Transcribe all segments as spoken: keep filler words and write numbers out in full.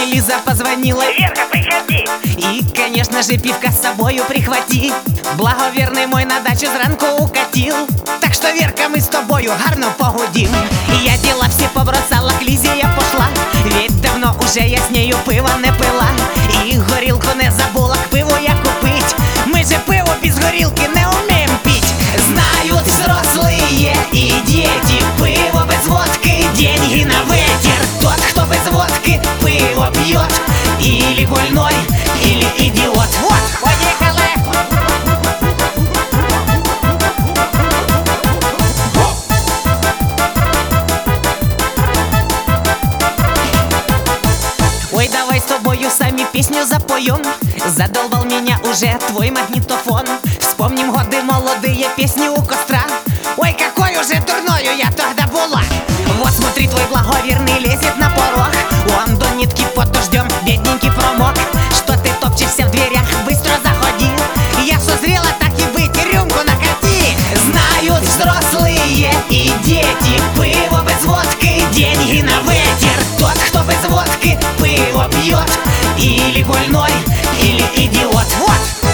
Лиза позвонила: Верка, приходи. и, конечно же, пивка с собою прихвати. Благоверний мой на дачу зранку укатил. Так що, Верка, ми з тобою гарно погудім. І я діла всі побросала, к Лізі я пошла. Ведь давно уже я з нею пива не пила. І горілку не забула к пиву я купить. Ми же пиво без горілки не умеем пить. Знают взрослые и дети, пиво без водки деньги на ветер. Тот, кто без водки пиво пьет, или больной, или идиот. Вот, поехали! Ой, давай с тобою сами песню запоем. Задолбал меня уже твой магнитофон. Вспомним годы молодые, песни у костра. Ой, какой уже дурною я тогда была. Вот смотри, твой благоверный лезет на порог. Он до нитки под дождем, бедненький промок. Что ты топчешься в дверях, быстро заходи. Я созрела, так и быть, рюмку накати. Знают взрослые и дети, пиво без водки деньги на ветер. Тот, кто без водки пиво пьет, или больной, или идиот. Вот!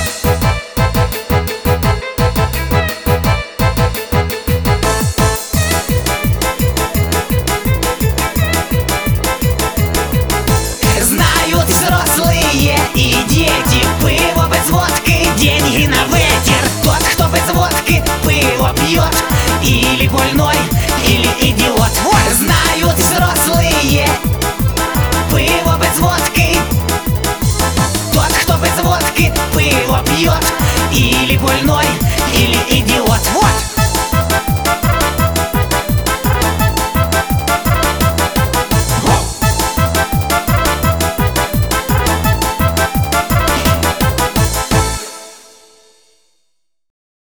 Знают взрослые и дети, пиво без водки деньги на ветер. Тот, кто без водки пиво пьет, или больной, или идиот. Вот! Знают взрослые, пиво без водки. Тот, кто без водки пиво пьет, или больной, или идиот.